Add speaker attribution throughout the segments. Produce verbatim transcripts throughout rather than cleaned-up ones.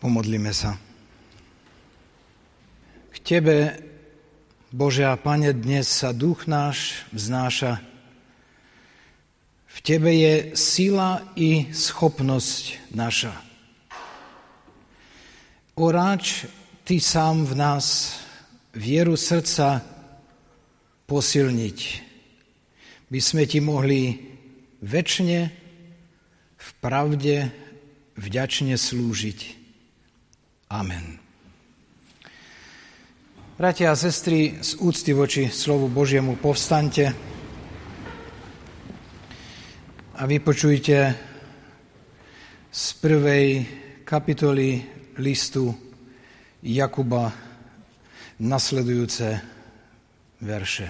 Speaker 1: Pomodlíme sa. K Tebe, Bože a Pane, dnes sa duch náš vznáša. V Tebe je sila i schopnosť naša. Oráč, Ty sám v nás vieru srdca posilniť, by sme Ti mohli večne v pravde vďačne slúžiť. Amen. Bratia a sestry, z úcty voči slovu Božiemu povstaňte a vypočujte z prvej kapitoly listu Jakuba nasledujúce verše.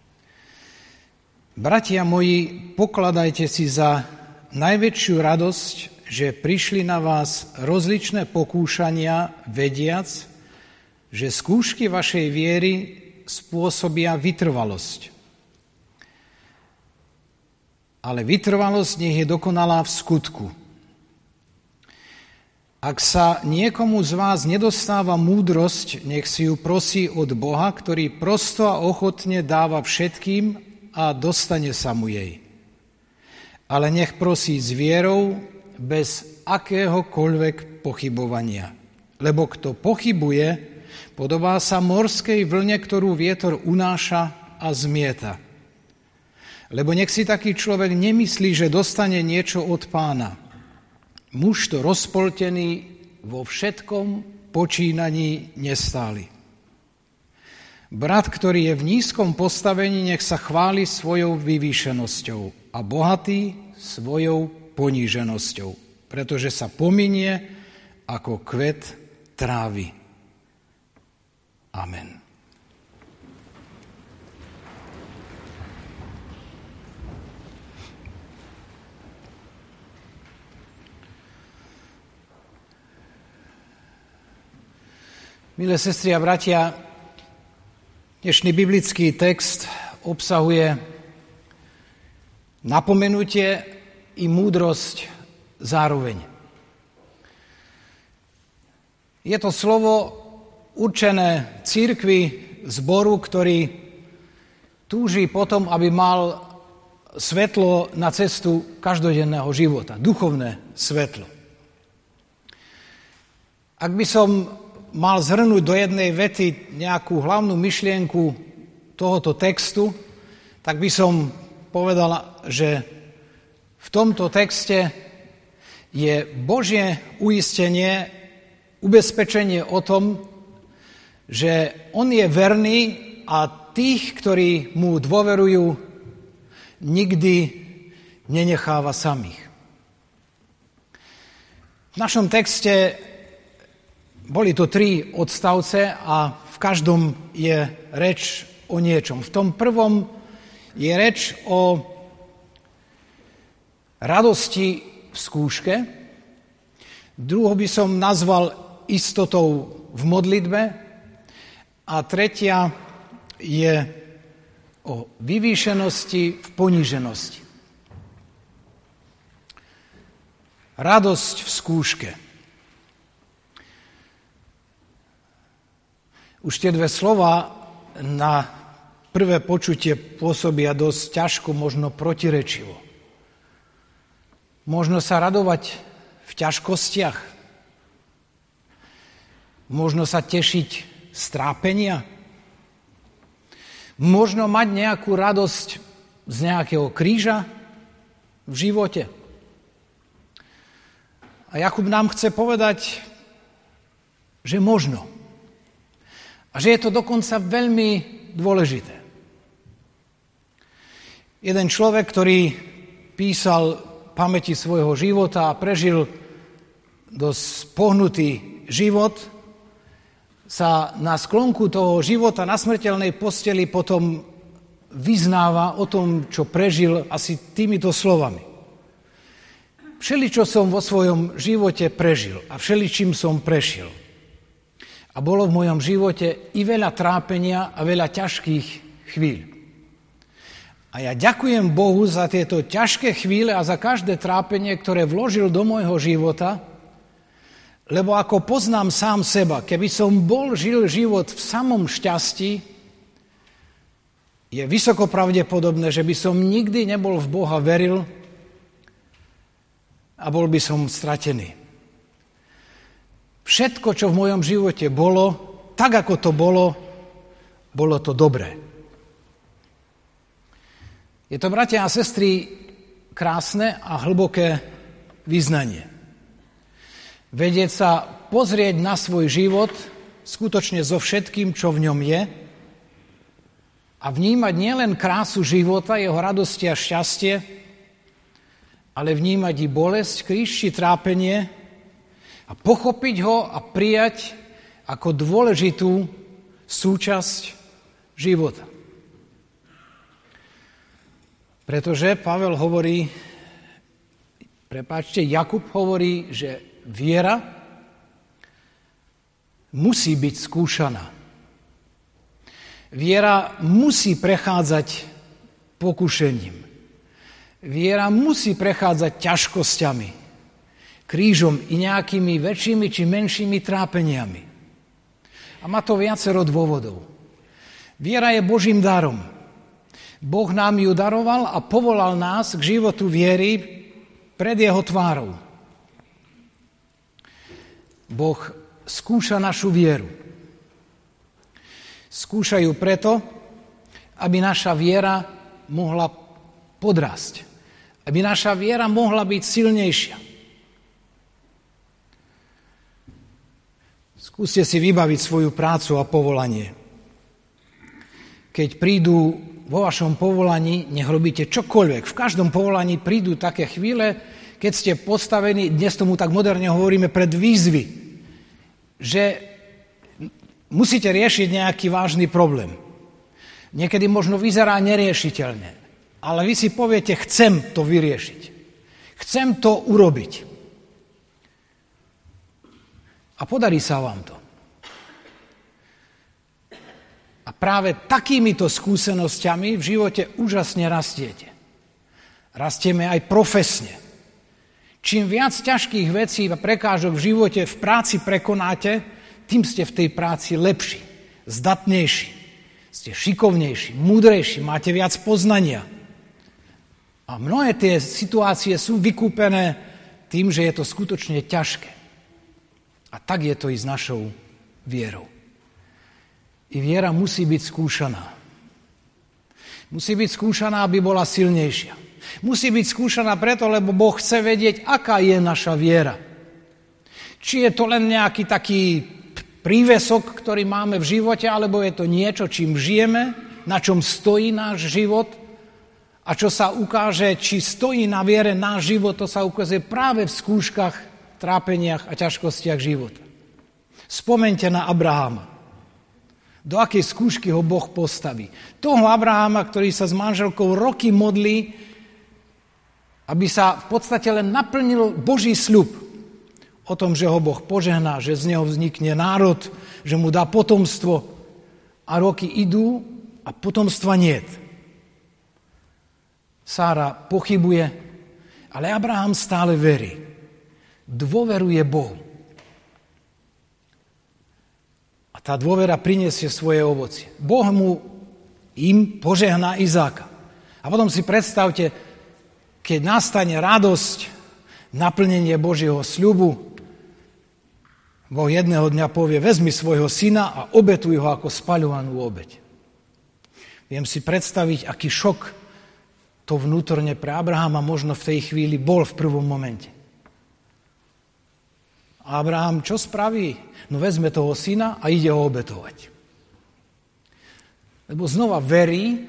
Speaker 1: Bratia moji, pokladajte si za najväčšiu radosť, že prišli na vás rozličné pokúšania, vediac, že skúšky vašej viery spôsobia vytrvalosť. Ale vytrvalosť nech je dokonalá v skutku. Ak sa niekomu z vás nedostáva múdrosť, nech si ju prosí od Boha, ktorý prosto a ochotne dáva všetkým a dostane sa mu jej. Ale nech prosí s vierou, bez akéhokoľvek pochybovania. Lebo kto pochybuje, podobá sa morskej vlne, ktorú vietor unáša a zmieta. Lebo nech si taký človek nemyslí, že dostane niečo od Pána. Muž to rozpoltený vo všetkom počínaní nestáli. Brat, ktorý je v nízkom postavení, nech sa chváli svojou vyvýšenosťou a bohatý svojou poníženosťou, pretože sa pominie ako kvet trávy. Amen. Milé sestry a bratia, dnešný biblický text obsahuje napomenutie i múdrosť zároveň. Je to slovo určené cirkvi, zboru, ktorý túži potom, aby mal svetlo na cestu každodenného života, duchovné svetlo. Ak by som mal zhrnúť do jednej vety nejakú hlavnú myšlienku tohoto textu, tak by som povedala, že v tomto texte je Božie uistenie, ubezpečenie o tom, že on je verný a tých, ktorí mu dôverujú, nikdy nenecháva samých. V našom texte boli to tri odstavce a v každom je reč o niečom. V tom prvom je reč o radosti v skúške, druhou by som nazval istotou v modlitbe a tretia je o vyvýšenosti v poníženosti. Radosť v skúške. Už tie dve slova na prvé počutie pôsobia dosť ťažko, možno protirečivo. Možno sa radovať v ťažkostiach. Možno sa tešiť z trápenia. Možno mať nejakú radosť z nejakého kríža v živote. A Jakub nám chce povedať, že možno. A že je to dokonca veľmi dôležité. Jeden človek, ktorý písal pamäti svojho života a prežil dosť pohnutý život, sa na sklonku toho života na smrteľnej posteli potom vyznáva o tom, čo prežil asi týmito slovami. Všeličo som vo svojom živote prežil a všeličím som prešiel. A bolo v mojom živote i veľa trápenia a veľa ťažkých chvíľ. A ja ďakujem Bohu za tieto ťažké chvíle a za každé trápenie, ktoré vložil do môjho života, Lebo ako poznám sám seba, keby som bol žil život v samom šťastí, je vysoko pravdepodobné, že by som nikdy nebol v Boha veril a bol by som stratený. Všetko, čo v mojom živote bolo, tak ako to bolo, bolo to dobré. Je to, bratia a sestry, krásne a hlboké vyznanie. Vedieť sa pozrieť na svoj život skutočne so všetkým, čo v ňom je a vnímať nielen krásu života, jeho radosti a šťastie, ale vnímať i bolesť, kríž či trápenie a pochopiť ho a prijať ako dôležitú súčasť života. Pretože Pavel hovorí, prepáčte, Jakub hovorí, že viera musí byť skúšaná. Viera musí prechádzať pokušením. Viera musí prechádzať ťažkosťami, krížom i nejakými väčšími či menšími trápeniami. A má to viacero dôvodov. Viera je Božím darom. Boh nám ju daroval a povolal nás k životu viery pred jeho tvárou. Boh skúša našu vieru. Skúša ju preto, aby naša viera mohla podrasť. Aby naša viera mohla byť silnejšia. Skúste si vybaviť svoju prácu a povolanie. Keď prídu vo vašom povolaní, nech robíte čokoľvek. V každom povolaní prídu také chvíle, keď ste postavení, dnes tomu tak moderne hovoríme, pred výzvy, že musíte riešiť nejaký vážny problém. Niekedy možno vyzerá neriešiteľne, ale vy si poviete, chcem to vyriešiť. Chcem to urobiť. A podarí sa vám to. A práve takýmito skúsenosťami v živote úžasne rastiete. Rastieme aj profesne. Čím viac ťažkých vecí a prekážok v živote, v práci prekonáte, tým ste v tej práci lepší, zdatnejší, ste šikovnejší, múdrejší, máte viac poznania. A mnohé tie situácie sú vykúpené tým, že je to skutočne ťažké. A tak je to i s našou vierou. I viera musí byť skúšaná. Musí byť skúšaná, aby bola silnejšia. Musí byť skúšaná preto, lebo Boh chce vedieť, aká je naša viera. Či je to len nejaký taký prívesok, ktorý máme v živote, alebo je to niečo, čím žijeme, na čom stojí náš život a čo sa ukáže, či stojí na viere náš život, to sa ukazuje práve v skúškach, trápeniach a ťažkostiach života. Spomeňte na Abraháma. Do akej skúšky ho Boh postaví. Toho Abraháma, ktorý sa s manželkou roky modlí, aby sa v podstate len naplnil Boží sľub o tom, že ho Boh požehná, že z neho vznikne národ, že mu dá potomstvo a roky idú a potomstva niet. Sára pochybuje, ale Abraham stále verí. Dôveruje Bohu. A tá dôvera prinesie svoje ovocie. Boh mu im požehná Izáka. A potom si predstavte, keď nastane radosť, naplnenie Božieho sľubu, Boh jedného dňa povie, vezmi svojho syna a obetuj ho ako spaľovanú obeť. Viem si predstaviť, aký šok to vnútorne pre Abrahama možno v tej chvíli bol v prvom momente. A Abraham čo spraví? No vezme toho syna a ide ho obetovať. Lebo znova verí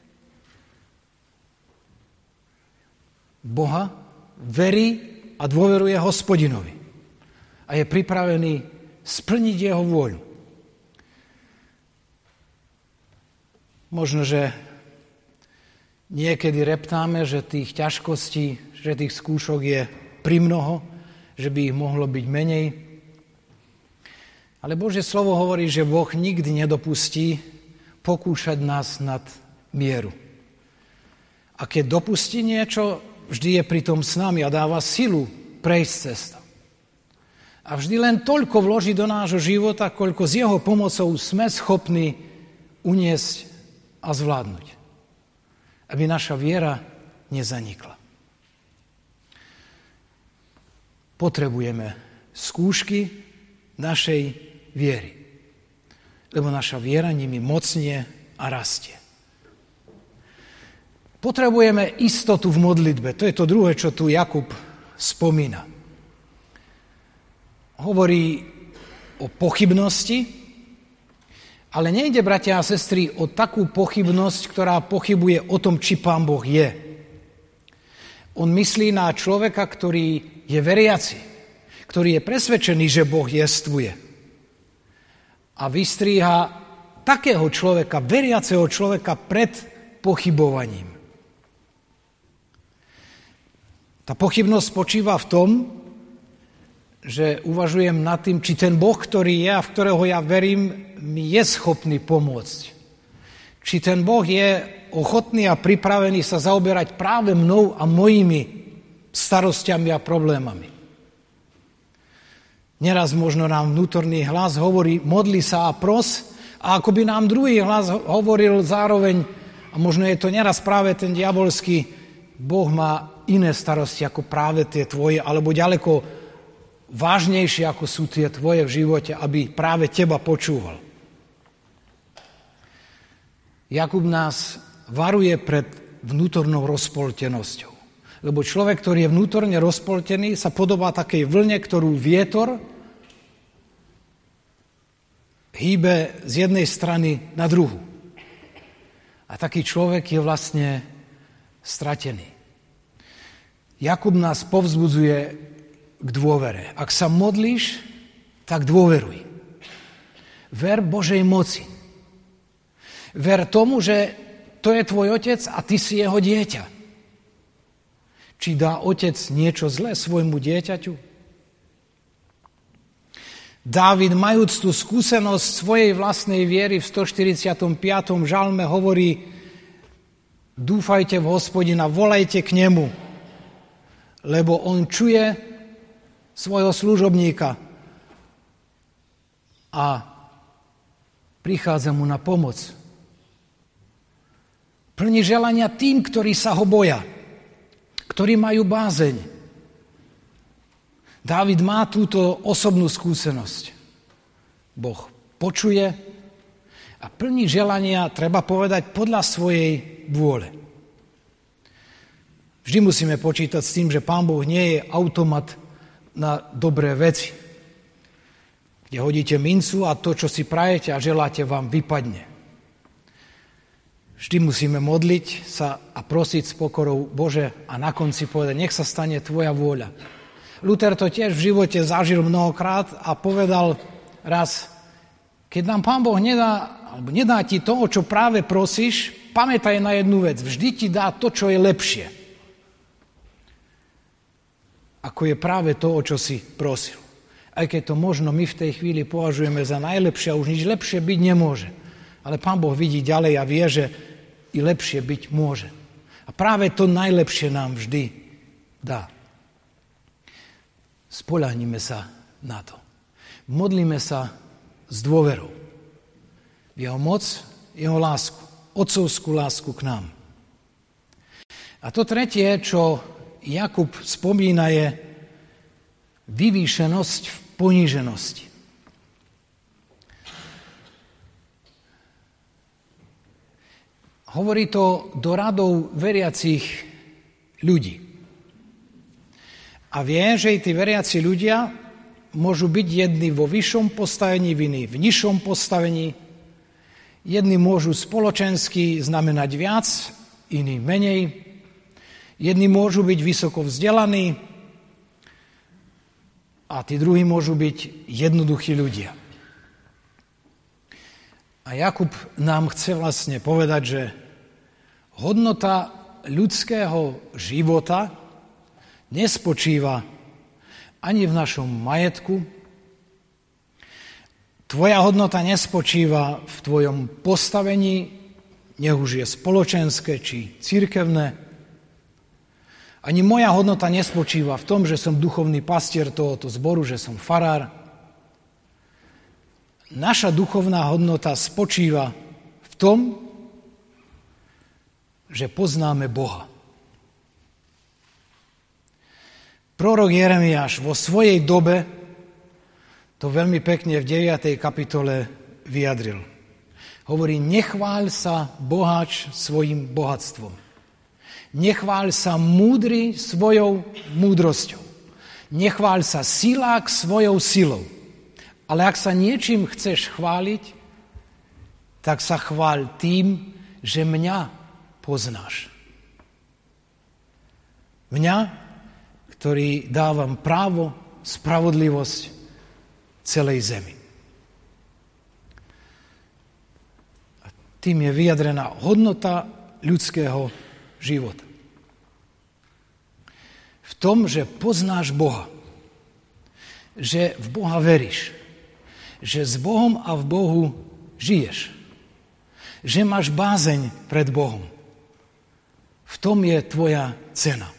Speaker 1: Boha, verí a dôveruje Hospodinovi. A je pripravený splniť jeho vôľu. Možno, že niekedy reptáme, že tých ťažkostí, že tých skúšok je primnoho, že by ich mohlo byť menej. Ale Božie slovo hovorí, že Boh nikdy nedopustí pokúšať nás nad mieru. A keď dopustí niečo, vždy je pritom s nami a dáva silu prejsť cestu. A vždy len toľko vloží do nášho života, koľko s jeho pomocou sme schopní uniesť a zvládnuť. Aby naša viera nezanikla. Potrebujeme skúšky našej viery. Lebo naša viera nimi mocnie a rastie. Potrebujeme istotu v modlitbe. To je to druhé, čo tu Jakub spomína. Hovorí o pochybnosti, ale nejde, bratia a sestry, o takú pochybnosť, ktorá pochybuje o tom, či Pán Boh je. On myslí na človeka, ktorý je veriaci, ktorý je presvedčený, že Boh jestvuje. A vystríha takého človeka, veriaceho človeka pred pochybovaním. Tá pochybnosť spočíva v tom, že uvažujem nad tým, či ten Boh, ktorý je a v ktorého ja verím, mi je schopný pomôcť. Či ten Boh je ochotný a pripravený sa zaoberať práve mnou a mojimi starostiami a problémami. Neraz možno nám vnútorný hlas hovorí, modli sa a pros, a ako by nám druhý hlas hovoril zároveň, a možno je to neraz práve ten diabolský, Boh má iné starosti ako práve tie tvoje, alebo ďaleko vážnejšie, ako sú tie tvoje v živote, aby práve teba počúval. Jakub nás varuje pred vnútornou rozpoltenosťou. Lebo človek, ktorý je vnútorne rozpoltený, sa podobá takej vlne, ktorú vietor hýbe z jednej strany na druhú. A taký človek je vlastne stratený. Jakub nás povzbudzuje k dôvere. Ak sa modlíš, tak dôveruj. Ver Božej moci. Ver tomu, že to je tvoj otec a ty si jeho dieťa. Či dá otec niečo zlé svojmu dieťaťu? Dávid, majúc tú skúsenosť svojej vlastnej viery v stoštyridsiatom piatom žalme hovorí: dúfajte v Hospodina, volajte k nemu, lebo on čuje svojho služobníka a prichádza mu na pomoc. Plní želania tým, ktorí sa ho boja, ktorí majú bázeň. Dávid má túto osobnú skúsenosť. Boh počuje a plní želania, treba povedať, podľa svojej vôle. Vždy musíme počítať s tým, že Pán Boh nie je automat na dobré veci, kde hodíte mincu a to, čo si prajete a želáte, vám vypadne. Vždy musíme modliť sa a prosiť s pokorou: Bože, a na konci povedať: nech sa stane tvoja vôľa. Luther to tiež v živote zažil mnohokrát a povedal raz: keď nám Pán Boh nedá, alebo nedá ti to, o čo práve prosíš, pamätaj na jednu vec: vždy ti dá to, čo je lepšie, ako je práve to, o čo si prosil. Aj keď to možno my v tej chvíli považujeme za najlepšie a už nič lepšie byť nemôže. Ale Pán Boh vidí ďalej a vie, že i lepšie byť môže. A práve to najlepšie nám vždy dá. Spoľahnime sa na to. Modlíme sa s dôverou. Jeho moc, jeho lásku, otcovskú lásku k nám. A to tretie, čo Jakub spomína, je vyvýšenosť v poníženosti. Hovorí to do radov veriacich ľudí. A vie, že i tí veriaci ľudia môžu byť jedni vo vyššom postavení, iní v nižšom postavení. Jedni môžu spoločensky znamenať viac, iní menej. Jedni môžu byť vysoko vzdelaní a tí druhí môžu byť jednoduchí ľudia. A Jakub nám chce vlastne povedať, že hodnota ľudského života nespočíva ani v našom majetku. Tvoja hodnota nespočíva v tvojom postavení, nech už je spoločenské či cirkevné, Ani moja hodnota nespočíva v tom, že som duchovný pastier tohoto zboru, že som farár. Naša duchovná hodnota spočíva v tom, že poznáme Boha. Prorok Jeremiáš vo svojej dobe to veľmi pekne v deviatej kapitole vyjadril. Hovorí, nechváľ sa boháč svojim bohatstvom. Nechváľ sa múdry svojou múdrosťou. Nechváľ sa silák svojou silou. Ale ak sa niečím chceš chváliť, tak sa chváľ tým, že mňa poznáš. Mňa, ktorý dávam právo, spravodlivosť celej zemi. A tým je vyjadrená hodnota ľudského života. V tom, že poznáš Boha, že v Boha veríš, že s Bohom a v Bohu žiješ, že máš bázeň pred Bohom. V tom je tvoja cena.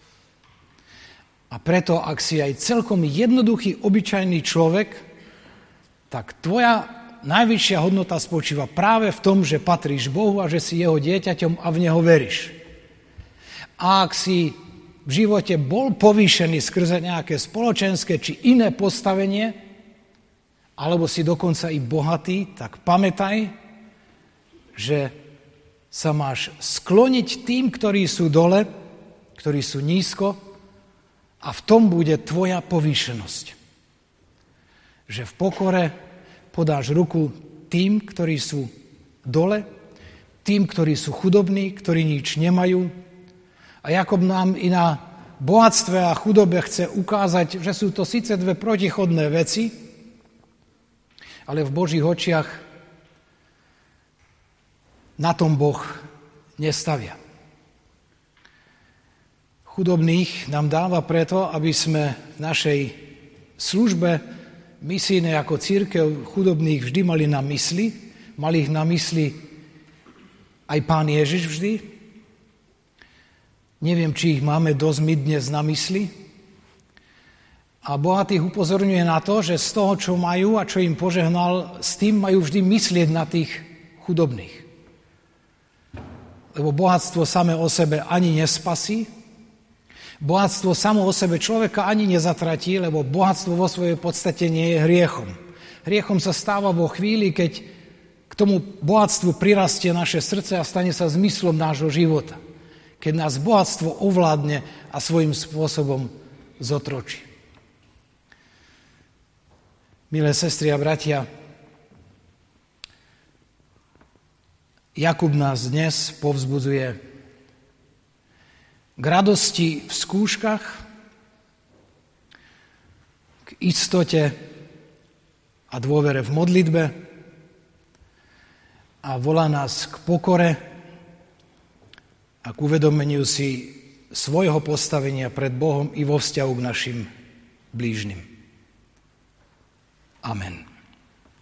Speaker 1: A preto, ak si aj celkom jednoduchý, obyčajný človek, tak tvoja najvyššia hodnota spočíva práve v tom, že patríš Bohu a že si jeho dieťaťom a v neho veríš. A ak si v živote bol povýšený skrze nejaké spoločenské či iné postavenie, alebo si dokonca i bohatý, tak pamätaj, že sa máš skloniť tým, ktorí sú dole, ktorí sú nízko, a v tom bude tvoja povýšenosť. Že v pokore podáš ruku tým, ktorí sú dole, tým, ktorí sú chudobní, ktorí nič nemajú. A Jakub nám i na bohatstve a chudobe chce ukázať, že sú to síce dve protichodné veci, ale v Božích očiach na tom Boh nestavia. Chudobných nám dáva preto, aby sme v našej službe misijnej ako cirkev chudobných vždy mali na mysli. Mali ich na mysli aj Pán Ježiš vždy. Neviem, či ich máme dosť my dnes na mysli. A bohatých upozorňuje na to, že z toho, čo majú a čo im požehnal, s tým majú vždy myslieť na tých chudobných. Lebo bohatstvo samé o sebe ani nespasí, bohatstvo samo o sebe človeka ani nezatratí, lebo bohatstvo vo svojej podstate nie je hriechom. Hriechom sa stáva vo chvíli, keď k tomu bohatstvu prirastie naše srdce a stane sa zmyslom nášho života. Keď nás bohatstvo ovládne a svojím spôsobom zotročí. Milé sestry a bratia, Jakub nás dnes povzbudzuje k radosti v skúškach, k istote a dôvere v modlitbe a volá nás k pokore a k uvedomeniu si svojho postavenia pred Bohom i vo vzťahu k našim blížnym. Amen.